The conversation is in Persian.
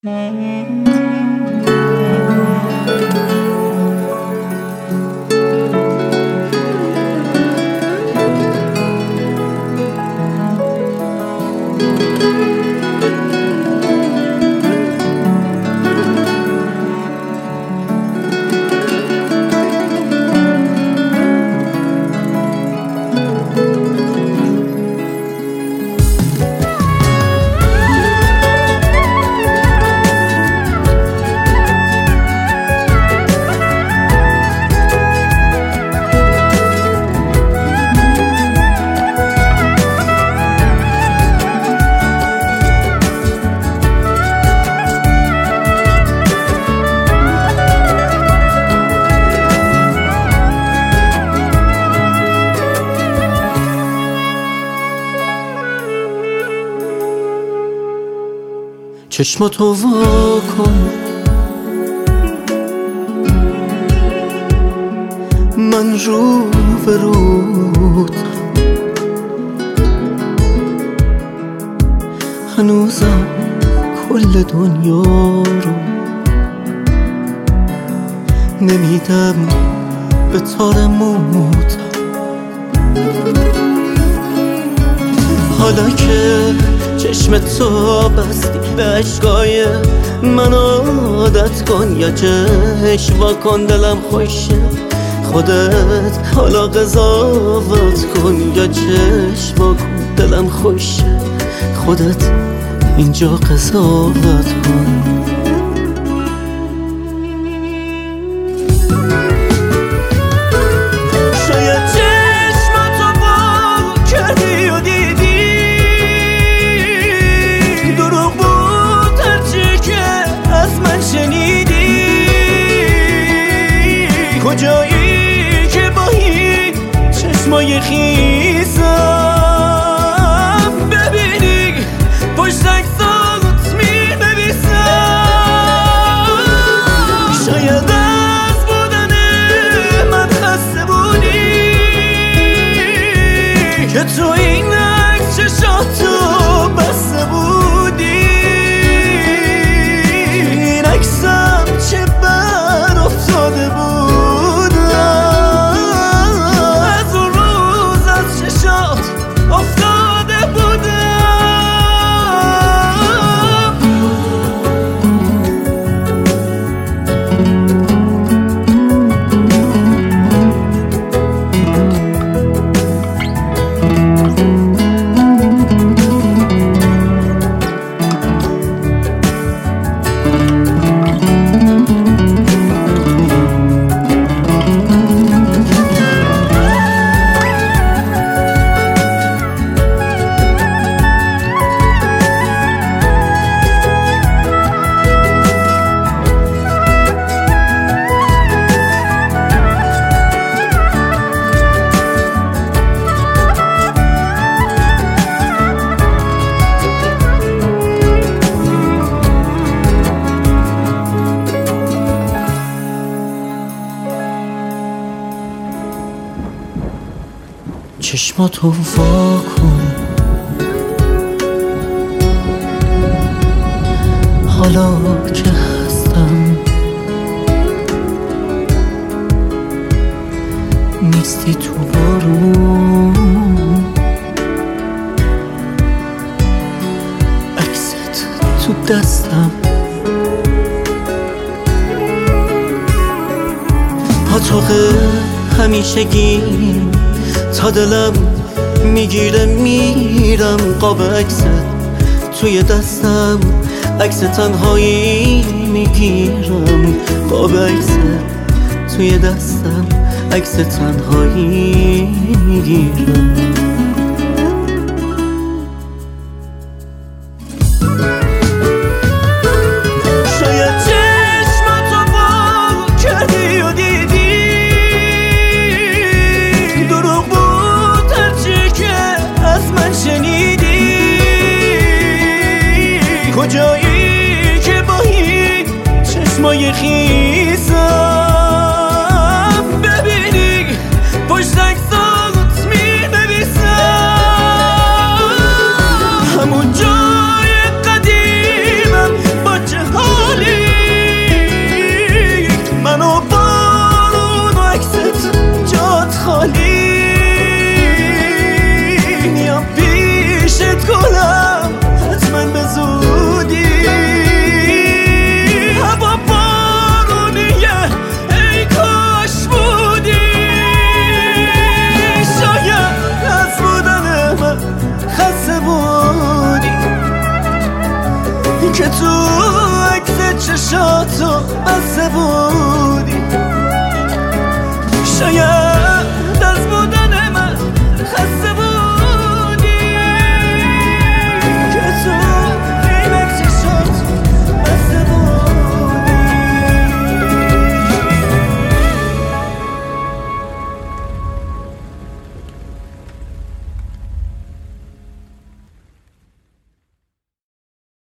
چشماتو وا کن، من رو به رود هنوزم کل دنیا رو نمیدم به تار موت. حالا که چشم تو بستی به عشقای من عادت کن، یا چشم وا کن دلم خوشه خودت حالا قضاوت کن، یا چشم وا کن دلم خوشه خودت اینجا قضاوت کن. کجایی که با این چشمای خیزم ببینی پشت عکسات می‌نویسم. شاید از بودن من خسته بودی که تو این عکس چشاتو بسته بودی. این عکسم چه بر افتاده بود چشماتو وا کن، حالا که هستم نیستی تو بارون، عکست تو دستم پاتوق همیشگی تا دلم میگیره میرم. قاب عکست توی دستم عکس تنهایی میگیرم. قاب عکست توی دستم عکس تنهایی میگیرم. کجایی که با این چشمای خیزم ببینی پشت عکسات می‌نویسم. همون جای قدیمم با چه که تو عکس چشاتو بسته بودی. شاید